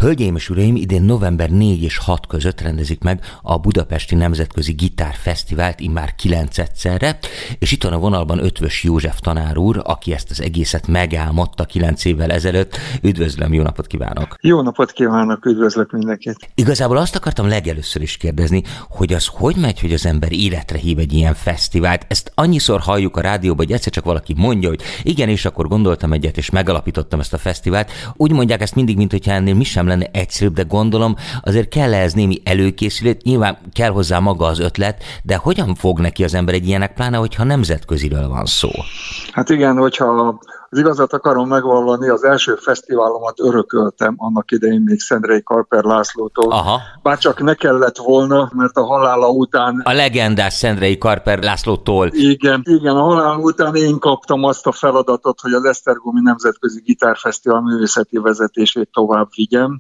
Hölgyeim és uraim, idén november 4 és 6 között rendezik meg a Budapesti Nemzetközi Gitárfesztivált immár 9-szerre, és itt van a vonalban Eötvös József tanár úr, aki ezt az egészet megálmodta 9 évvel ezelőtt. Üdvözlöm, jó napot kívánok! Jó napot kívánok, üdvözlök mindenkit! Igazából azt akartam legelőször is kérdezni, hogy az hogy megy, hogy az ember életre hív egy ilyen fesztivált? Ezt annyiszor halljuk a rádióban, hogy egyszer csak valaki mondja, hogy igen, és akkor gondoltam egyet, és megalapítottam ezt a fesztivált. Úgy mondják ezt mindig, mint hogyha ennél mi sem lenne egyszerűbb, de gondolom azért kell ez némi előkészület, nyilván kell hozzá maga az ötlet, de hogyan fog neki az ember egy ilyenek, pláne, hogyha nemzetköziről van szó? Hát igen, hogyha az igazat akarom megvallani, az első fesztiválomat örököltem annak idején még Szendrei Karper Lászlótól. Aha. Bár csak ne kellett volna, mert a halála után... A legendás Szendrei Karper Lászlótól. Igen, a halála után én kaptam azt a feladatot, hogy az Esztergomi Nemzetközi Gitárfesztivál művészeti vezetését tovább vigyem.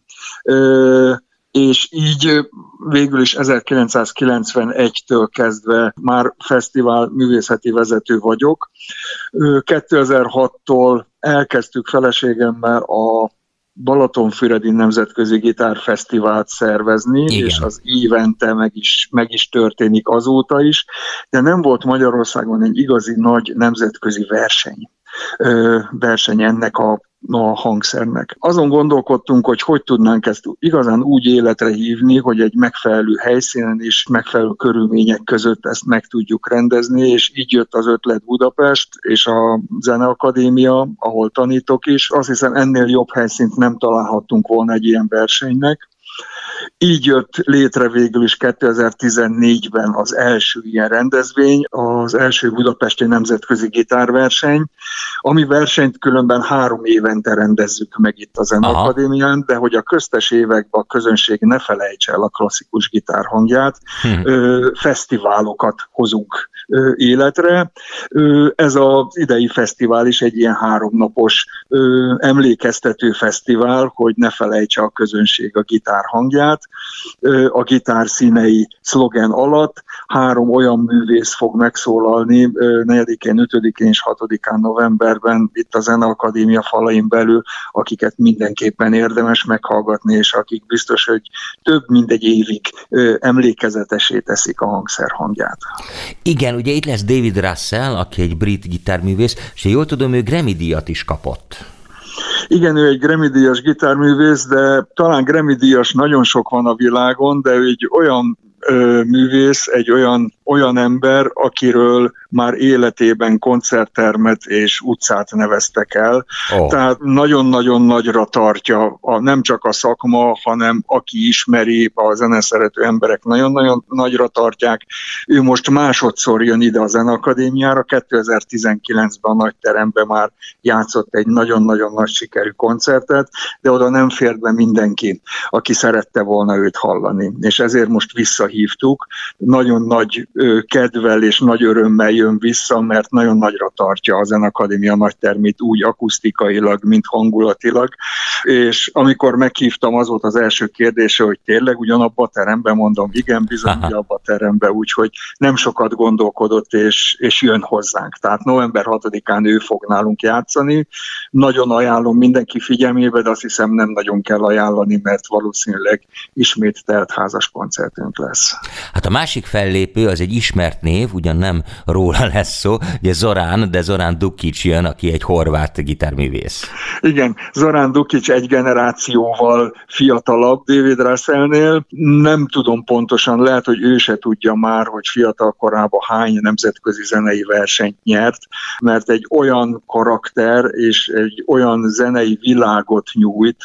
És így végül is 1991-től kezdve már fesztivál művészeti vezető vagyok. 2006-tól elkezdtük feleségemmel a Balatonfüredi Nemzetközi Gitárfesztivált szervezni, igen. És az évente meg is történik azóta is, de nem volt Magyarországon egy igazi nagy nemzetközi verseny ennek a hangszernek. Azon gondolkodtunk, hogy tudnánk ezt igazán úgy életre hívni, hogy egy megfelelő helyszínen és megfelelő körülmények között ezt meg tudjuk rendezni, és így jött az ötlet Budapest és a Zeneakadémia, ahol tanítok is. Azt hiszem, ennél jobb helyszínt nem találhattunk volna egy ilyen versenynek. Így jött létre végül is 2014-ben az első ilyen rendezvény, az első budapesti nemzetközi gitárverseny, ami versenyt különben 3 évente rendezzük meg itt a Zeneakadémián, de hogy a köztes években a közönség ne felejtse el a klasszikus gitárhangját, fesztiválokat hozunk életre. Ez az idei fesztivál is egy ilyen 3 napos emlékeztető fesztivál, hogy ne felejtse a közönség a gitárhangját. A gitár színei szlogen alatt 3 olyan művész fog megszólalni 4-én, 5-én és 6-án novemberben itt a Zeneakadémia falain belül, akiket mindenképpen érdemes meghallgatni, és akik biztos, hogy több mint egy évig emlékezetessé teszik a hangszer hangját. Igen, ugye itt lesz David Russell, aki egy brit gitárművész, és jól tudom, ő Grammy-díjat is kapott. Igen, ő egy Grammy-díjas gitárművész, de talán Grammy-díjas nagyon sok van a világon, de ő egy olyan művész, egy olyan ember, akiről már életében koncerttermet és utcát neveztek el. Tehát nagyon-nagyon nagyra tartja nem csak a szakma, hanem aki ismeri, a zeneszerető emberek nagyon-nagyon nagyra tartják. Ő most másodszor jön ide a Zeneakadémiára, 2019-ben a nagyteremben már játszott egy nagyon-nagyon nagy sikerű koncertet, de oda nem fért be mindenki, aki szerette volna őt hallani. És ezért most visszahívtuk. Nagyon nagy kedvel és nagy örömmel jön vissza, mert nagyon nagyra tartja a Zeneakadémia nagytermét úgy akusztikailag, mint hangulatilag. És amikor meghívtam, az volt az első kérdése, hogy tényleg ugyanabba a teremben, mondom, igen, bizony, abba a teremben, úgyhogy nem sokat gondolkodott, és jön hozzánk. Tehát november 6-án ő fog nálunk játszani. Nagyon ajánlom mindenki figyelmébe, de azt hiszem nem nagyon kell ajánlani, mert valószínűleg ismét teltházas koncertünk lesz. Hát a másik fellépő az egy ismert név, ugyan nem róla lesz szó, ugye Zoran Dukic jön, aki egy horvát gitárművész. Igen, Zoran Dukic egy generációval fiatalabb David Russellnél. Nem tudom pontosan, lehet, hogy ő se tudja már, hogy fiatal korában hány nemzetközi zenei versenyt nyert, mert egy olyan karakter és egy olyan zenei világot nyújt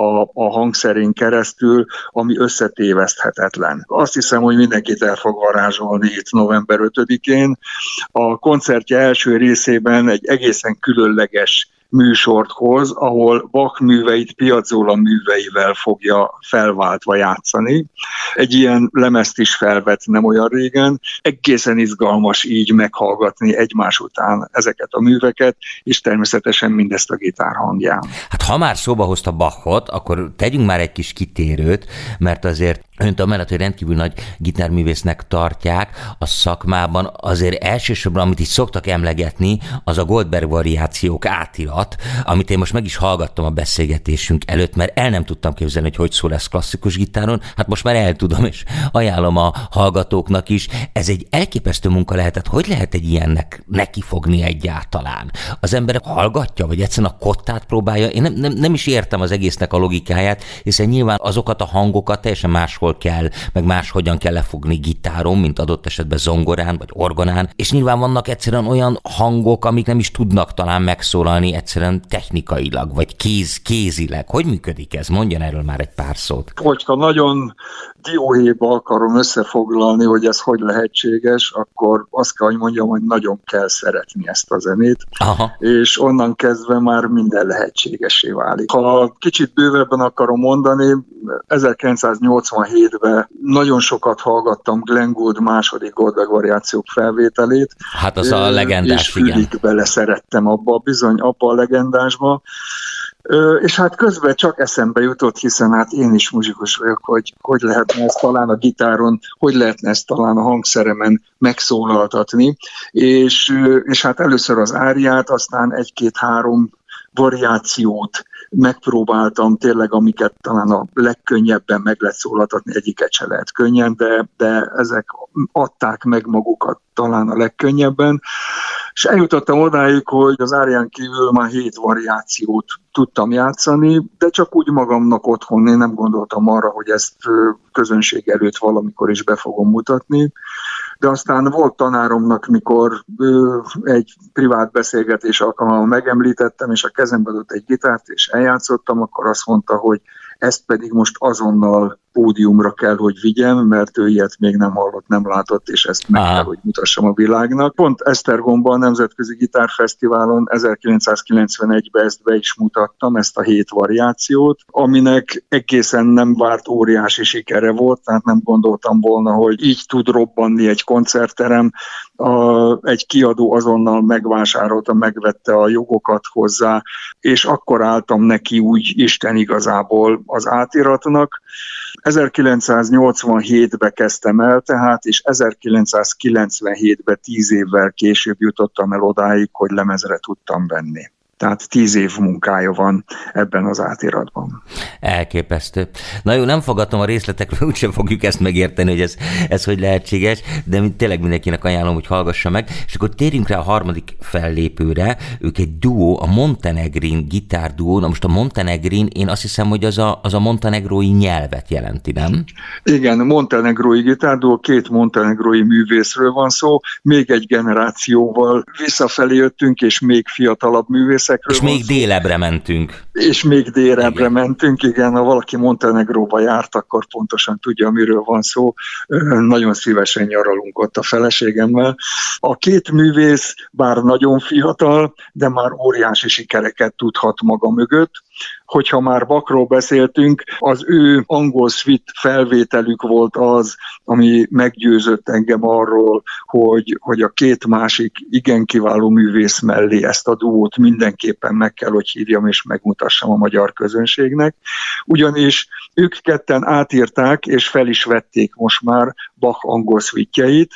a hangszerén keresztül, ami összetéveszthetetlen. Azt hiszem, hogy mindenkit el fog varázsolni itt november 5-én. A koncertje első részében egy egészen különleges műsort hoz, ahol Bach műveit Piazzolla műveivel fogja felváltva játszani. Egy ilyen lemezt is felvett nem olyan régen. Egészen izgalmas így meghallgatni egymás után ezeket a műveket, és természetesen mindezt a gitár hangján. Hát ha már szóba hozta Bachot, akkor tegyünk már egy kis kitérőt, mert azért önt amellett, hogy rendkívül nagy gitárművésznek tartják, a szakmában azért elsősorban, amit is szoktak emlegetni, az a Goldberg variációk átirat, amit én most meg is hallgattam a beszélgetésünk előtt, mert el nem tudtam képzelni, hogy szól ez klasszikus gitáron, hát most már el tudom, és ajánlom a hallgatóknak is. Ez egy elképesztő munka lehetett. Hogy lehet egy ilyennek nekifogni egyáltalán? Az ember hallgatja, vagy egyszerűen a kottát próbálja? Én nem is értem az egésznek a logikáját, hiszen nyilván azokat a hangokat teljesen máshol kell, meg máshogyan kell lefogni gitáron, mint adott esetben zongorán, vagy orgonán, és nyilván vannak egyszerűen olyan hangok, amik nem is tudnak talán megszólalni egyszerűen technikailag, vagy kézileg. Hogy működik ez? Mondjon erről már egy pár szót. Hogyha nagyon dióhéjba akarom összefoglalni, hogy ez hogy lehetséges, akkor azt kell, hogy mondjam, hogy nagyon kell szeretni ezt a zenét, és onnan kezdve már minden lehetségessé válik. Ha kicsit bővebben akarom mondani, 1987-ben nagyon sokat hallgattam Glenn Gould második Goldberg variációk felvételét. Hát az a legendás, és fülig beleszerettem abba a legendásba. És hát közben csak eszembe jutott, hiszen hát én is muzsikus vagyok, hogy lehetne ezt talán a gitáron, hogy lehetne ezt talán a hangszeremen megszólaltatni, és hát először az áriát, aztán egy-két-három variációt megpróbáltam tényleg, amiket talán a legkönnyebben meg lehet szólaltatni, egyiket se lehet könnyen, de ezek adták meg magukat talán a legkönnyebben, és eljutottam odáig, hogy az árián kívül már 7 variációt tudtam játszani, de csak úgy magamnak otthon, én nem gondoltam arra, hogy ezt közönség előtt valamikor is be fogom mutatni. De aztán volt tanáromnak, mikor egy privát beszélgetés alkalmával megemlítettem, és a kezembe adott egy gitárt, és eljátszottam, akkor azt mondta, hogy ezt pedig most azonnal pódiumra kell, hogy vigyem, mert ő ilyet még nem hallott, nem látott, és ezt meg kell, hogy mutassam a világnak. Pont Esztergomban a Nemzetközi Gitárfesztiválon 1991-ben ezt be is mutattam, ezt a 7 variációt, aminek egészen nem várt óriási sikere volt, tehát nem gondoltam volna, hogy így tud robbanni egy koncertterem. Egy kiadó azonnal megvásárolta, megvette a jogokat hozzá, és akkor álltam neki úgy Isten igazából az átiratnak. 1987-ben kezdtem el tehát, és 1997-ben 10 évvel később jutottam el odáig, hogy lemezre tudtam venni. Tehát 10 év munkája van ebben az átiratban. Elképesztő. Na jó, nem fogadtam a részletekről, úgysem fogjuk ezt megérteni, hogy ez hogy lehetséges, de tényleg mindenkinek ajánlom, hogy hallgassa meg. És akkor térjünk rá a harmadik fellépőre. Ők egy duó, a Montenegrin gitárduó. Na most a Montenegrin, én azt hiszem, hogy az a montenegrói nyelvet jelenti, nem? Igen, a montenegrói gitárduó, 2 montenegrói művészről van szó, még egy generációval visszafelé jöttünk, és még fiatalabb művész. És még délebbre mentünk. És még délebbre mentünk, igen, ha valaki Montenegróba járt, akkor pontosan tudja, miről van szó. Nagyon szívesen nyaralunk ott a feleségemmel. A 2 művész bár nagyon fiatal, de már óriási sikereket tudhat maga mögött. Hogyha már Bachról beszéltünk, az ő angol suite felvételük volt az, ami meggyőzött engem arról, hogy a 2 másik igen kiváló művész mellé ezt a duót mindenképpen meg kell, hogy hívjam és megmutassam a magyar közönségnek. Ugyanis ők ketten átírták és fel is vették most már Bach angol suite-jeit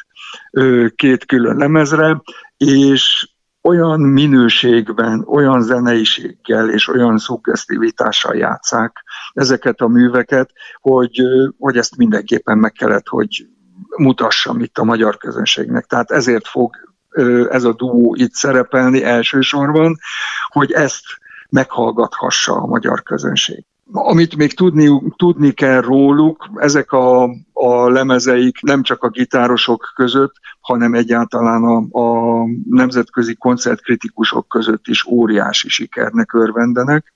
2 külön lemezre, és olyan minőségben, olyan zeneiséggel és olyan szuggesztivitással játsszák ezeket a műveket, hogy ezt mindenképpen meg kellett, hogy mutassam itt a magyar közönségnek. Tehát ezért fog ez a duó itt szerepelni elsősorban, hogy ezt meghallgathassa a magyar közönség. Amit még tudni kell róluk, ezek a lemezeik nem csak a gitárosok között, hanem egyáltalán a nemzetközi koncertkritikusok között is óriási sikernek örvendenek.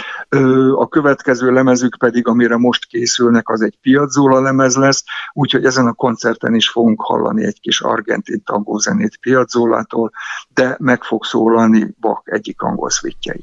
A következő lemezük pedig, amire most készülnek, az egy Piazzolla lemez lesz, úgyhogy ezen a koncerten is fogunk hallani egy kis argentin tangózenét Piazzollától, de meg fog szólalni Bach egyik angol suite-je is.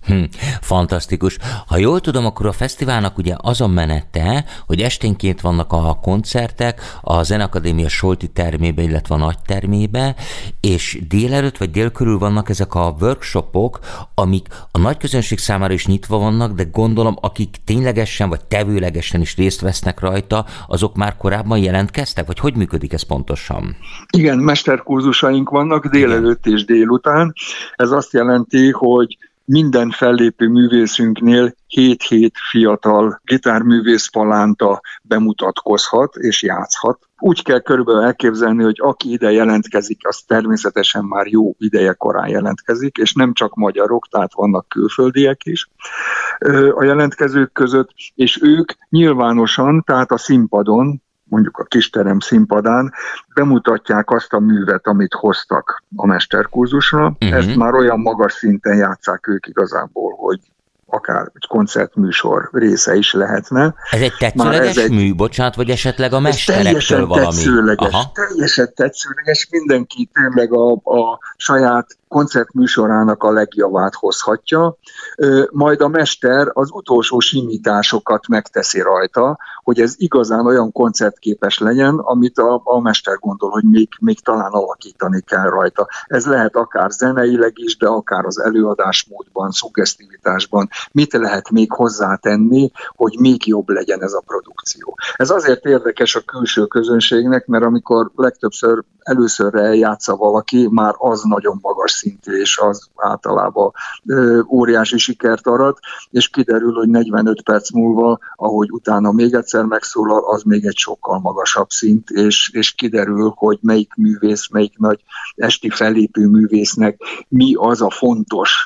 Fantasztikus. Ha jól tudom, akkor a fesztiválnak ugye az a menete, hogy esténként vannak a koncertek a Zeneakadémia Solti termébe, illetve a nagy termébe, és délelőtt vagy dél körül vannak ezek a workshopok, amik a nagy közönség számára is nyitva vannak, de gondolom, akik ténylegesen vagy tevőlegesen is részt vesznek rajta, azok már korábban jelentkeztek, vagy hogy működik ez pontosan? Igen, mesterkurzusaink vannak délelőtt és délután. Ez azt jelenti, hogy minden fellépő művészünknél 7 fiatal gitárművész palánta bemutatkozhat és játszhat. Úgy kell körülbelül elképzelni, hogy aki ide jelentkezik, az természetesen már jó ideje korán jelentkezik, és nem csak magyarok, tehát vannak külföldiek is a jelentkezők között, és ők nyilvánosan, tehát a színpadon, mondjuk a kisterem színpadán bemutatják azt a művet, amit hoztak a mesterkurzusra. Ezt már olyan magas szinten játsszák ők igazából, hogy akár egy koncertműsor része is lehetne. Ez egy tetszőleges mű, bocsánat, vagy esetleg a mesterektől valami? Teljesen tetszőleges, mindenki tényleg a saját koncertműsorának a legjavát hozhatja, majd a mester az utolsó simításokat megteszi rajta, hogy ez igazán olyan koncertképes legyen, amit a mester gondol, hogy még talán alakítani kell rajta. Ez lehet akár zeneileg is, de akár az előadásmódban, szuggesztivitásban, mit lehet még hozzátenni, hogy még jobb legyen ez a produkció. Ez azért érdekes a külső közönségnek, mert amikor legtöbbször először eljátsza valaki, már az nagyon magas szintű, és az általában óriási sikert arat, és kiderül, hogy 45 perc múlva, ahogy utána még egyszer megszólal, az még egy sokkal magasabb szint, és kiderül, hogy melyik művész, melyik nagy esti fellépő művésznek mi az a fontos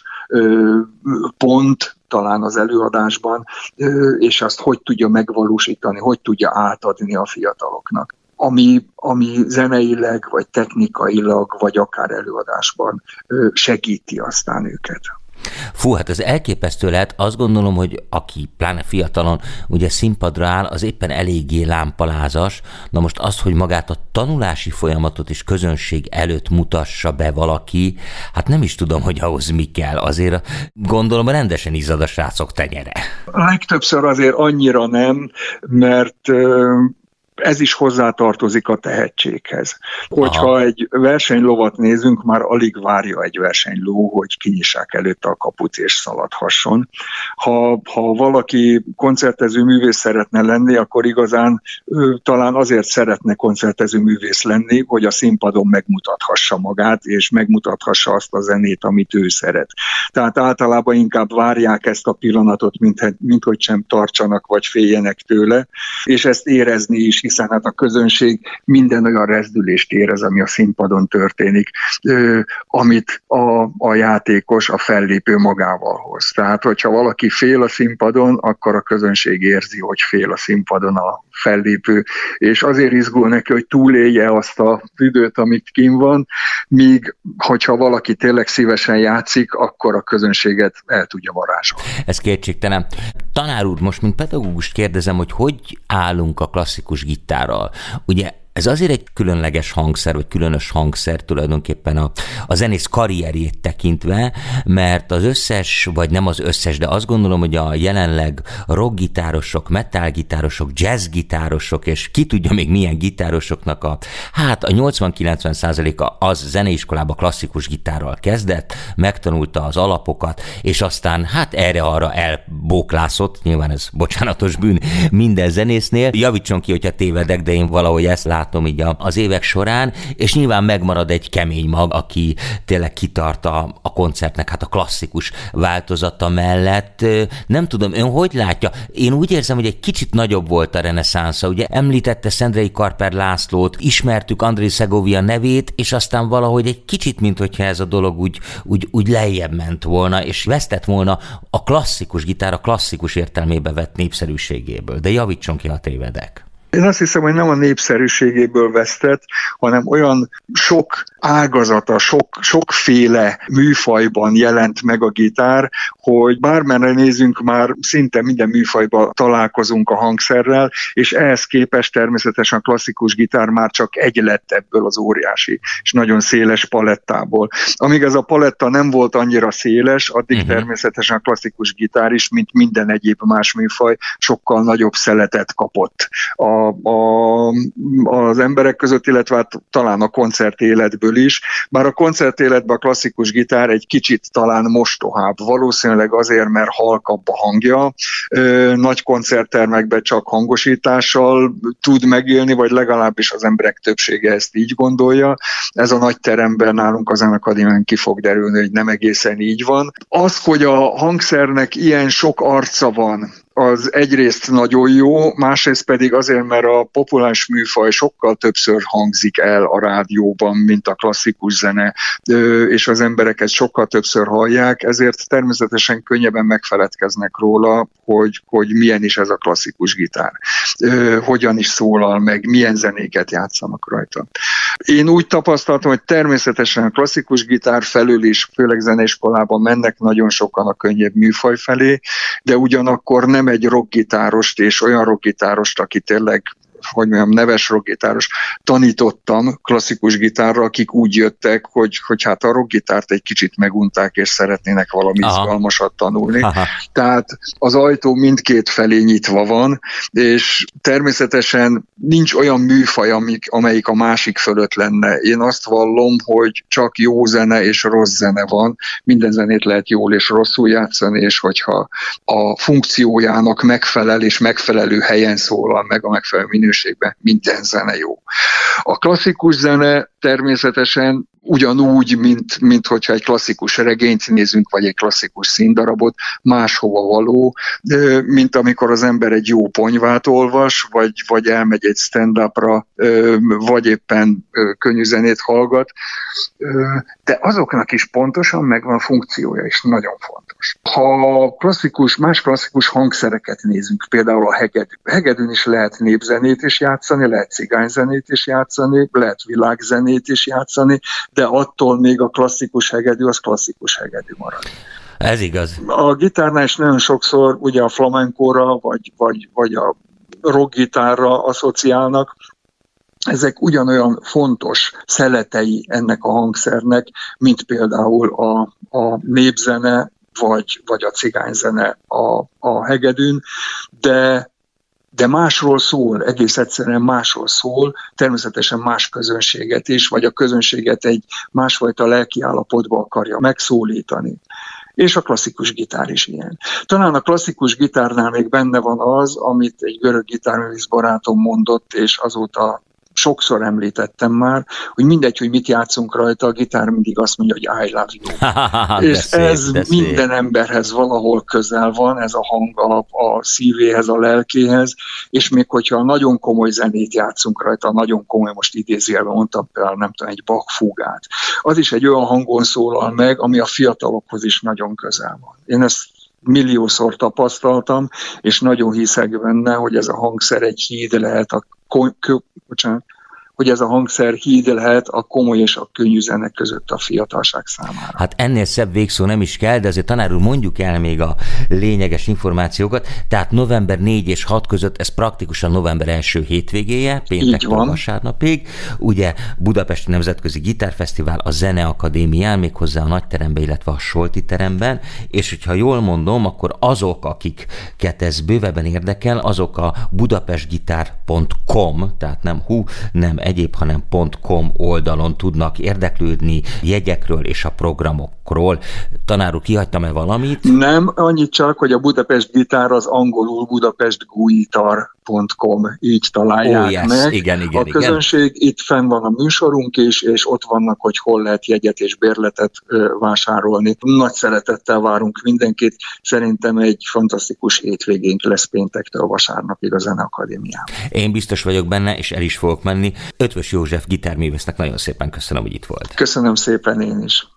pont, talán az előadásban, és azt hogy tudja megvalósítani, hogy tudja átadni a fiataloknak. Ami zeneileg, vagy technikailag, vagy akár előadásban segíti aztán őket. Fú, hát ez elképesztő lehet. Azt gondolom, hogy aki pláne fiatalon ugye színpadra áll, az éppen eléggé lámpalázas. Na most az, hogy magát a tanulási folyamatot is közönség előtt mutassa be valaki, hát nem is tudom, hogy ahhoz mi kell. Azért gondolom, rendesen izzad a srácok tenyere. Legtöbbször azért annyira nem, mert ez is hozzátartozik a tehetséghez. Hogyha egy versenylovat nézünk, már alig várja egy versenyló, hogy kinyissák előtte a kaput és szaladhasson. Ha valaki koncertező művész szeretne lenni, akkor igazán talán azért szeretne koncertező művész lenni, hogy a színpadon megmutathassa magát, és megmutathassa azt a zenét, amit ő szeret. Tehát általában inkább várják ezt a pillanatot, mint hogy sem tartsanak, vagy féljenek tőle, és ezt érezni is, hiszen hát a közönség minden olyan rezdülést érez, ami a színpadon történik, amit a játékos, a fellépő magával hoz. Tehát, hogyha valaki fél a színpadon, akkor a közönség érzi, hogy fél a színpadon a fellépő, és azért izgul neki, hogy túlélje azt az időt, amit kint van, míg hogyha valaki tényleg szívesen játszik, akkor a közönséget el tudja varázsolni. Ez kétségtelen. Tanár úr, most mint pedagógust kérdezem, hogy állunk a klasszikus gitárral. Ugye ez azért egy különleges hangszer, vagy különös hangszer tulajdonképpen a zenész karrierjét tekintve, mert az összes, vagy nem az összes, de azt gondolom, hogy a jelenleg rockgitárosok, metalgitárosok, jazzgitárosok, és ki tudja még milyen gitárosoknak a 80-90%-a az zeneiskolába klasszikus gitárral kezdett, megtanulta az alapokat, és aztán erre-arra elbóklászott, nyilván ez bocsánatos bűn minden zenésznél. Javítson ki, hogyha tévedek, de én valahogy ezt látom így az évek során, és nyilván megmarad egy kemény mag, aki tényleg kitart a koncertnek a klasszikus változata mellett. Nem tudom, ön hogy látja? Én úgy érzem, hogy egy kicsit nagyobb volt a reneszánsza. Ugye említette Szendrei Karper Lászlót, ismertük Andrei Segovia nevét, és aztán valahogy egy kicsit, minthogyha ez a dolog úgy lejjebb ment volna, és vesztett volna a klasszikus gitár a klasszikus értelmébe vett népszerűségéből. De javítson ki, ha tévedek. Én azt hiszem, hogy nem a népszerűségéből vesztett, hanem olyan sok ágazata, sokféle műfajban jelent meg a gitár, hogy bármerre nézünk, már szinte minden műfajban találkozunk a hangszerrel, és ehhez képest természetesen a klasszikus gitár már csak egy lett ebből az óriási és nagyon széles palettából. Amíg ez a paletta nem volt annyira széles, addig természetesen a klasszikus gitár is, mint minden egyéb más műfaj, sokkal nagyobb szeletet kapott az emberek között, illetve hát talán a koncertéletből is. Bár a koncertéletben a klasszikus gitár egy kicsit talán mostohább, valószínűleg azért, mert halkabb a hangja, nagy koncerttermekben csak hangosítással tud megélni, vagy legalábbis az emberek többsége ezt így gondolja. Ez a nagy teremben nálunk a Zeneakadémián ki fog derülni, hogy nem egészen így van. Az, hogy a hangszernek ilyen sok arca van, az egyrészt nagyon jó, másrészt pedig azért, mert a populáris műfaj sokkal többször hangzik el a rádióban, mint a klasszikus zene, és az emberek ezt sokkal többször hallják, ezért természetesen könnyebben megfeledkeznek róla, hogy milyen is ez a klasszikus gitár, hogyan is szólal meg, milyen zenéket játszanak rajta. Én úgy tapasztaltam, hogy természetesen a klasszikus gitár felől is, főleg zeneiskolában mennek nagyon sokan a könnyebb műfaj felé, de ugyanakkor nem egy rockgitárost és olyan rockgitárost, aki tényleg, hogy mondjam, neves rockgitáros, tanítottam klasszikus gitárra, akik úgy jöttek, hogy hát a rockgitárt egy kicsit megunták, és szeretnének valami izgalmasat tanulni. Tehát az ajtó mindkét felé nyitva van, és természetesen nincs olyan műfaj, amelyik a másik fölött lenne. Én azt vallom, hogy csak jó zene és rossz zene van. Minden zenét lehet jól és rosszul játszani, és hogyha a funkciójának megfelel és megfelelő helyen szólal meg a megfelelő minőségben, minden zene jó. A klasszikus zene természetesen ugyanúgy, mint hogyha egy klasszikus regényt nézünk, vagy egy klasszikus színdarabot, máshova való, mint amikor az ember egy jó ponyvát olvas, vagy elmegy egy stand-upra, vagy éppen könnyű zenét hallgat, de azoknak is pontosan megvan a funkciója, és nagyon fontos. Ha más klasszikus hangszereket nézünk, például a hegedű. Hegedűn is lehet népzenét is játszani, lehet cigányzenét is játszani, lehet világzenét is játszani, de attól még a klasszikus hegedű az klasszikus hegedű marad. Ez igaz. A gitárnál is nagyon sokszor ugye a flamenkóra vagy a rockgitárra asszociálnak. Ezek ugyanolyan fontos szeletei ennek a hangszernek, mint például a népzene vagy a cigányzene a hegedűn, de másról szól, egész egyszerűen másról szól, természetesen más közönséget is, vagy a közönséget egy másfajta lelkiállapotba akarja megszólítani. És a klasszikus gitár is ilyen. Talán a klasszikus gitárnál még benne van az, amit egy görög gitárművész barátom mondott, és azóta sokszor említettem már, hogy mindegy, hogy mit játszunk rajta, a gitár mindig azt mondja, hogy I love you. És ez minden emberhez valahol közel van, ez a hang a szívéhez, a lelkéhez, és még hogyha nagyon komoly zenét játszunk rajta, nagyon komoly, most idézőjelben mondtam például, nem tudom, egy Bach fúgát, az is egy olyan hangon szólal meg, ami a fiatalokhoz is nagyon közel van. Én ezt milliószor tapasztaltam, és nagyon hiszek benne, hogy ez a hangszer egy híd lehet hogy ez a hangszer híd lehet a komoly és a könnyű zene között a fiatalság számára. Hát ennél szebb végszó nem is kell, de azért tanár úr, mondjuk el még a lényeges információkat. Tehát november 4 és 6 között, ez praktikusan november első hétvégéje, péntektől vasárnapig. Ugye Budapesti Nemzetközi Gitárfesztivál a Zeneakadémián, méghozzá a nagyteremben, illetve a Solti teremben, és hogyha jól mondom, akkor azok, akiket ez bővebben érdekel, azok a budapestgitár.com, tehát nem nem egyéb, hanem .com oldalon tudnak érdeklődni jegyekről és a programokról. Tanár úr, kihagytam-e valamit? Nem, annyit csak, hogy a Budapest Gitár az angolul budapestguitar.com, így találják meg. Igen, a közönség, itt fenn van a műsorunk is, és ott vannak, hogy hol lehet jegyet és bérletet vásárolni. Nagy szeretettel várunk mindenkit. Szerintem egy fantasztikus hétvégénk lesz péntektől vasárnapig a Zeneakadémiában. Én biztos vagyok benne, és el is fogok menni. Eötvös József gitárművésznek nagyon szépen köszönöm, hogy itt volt. Köszönöm szépen én is.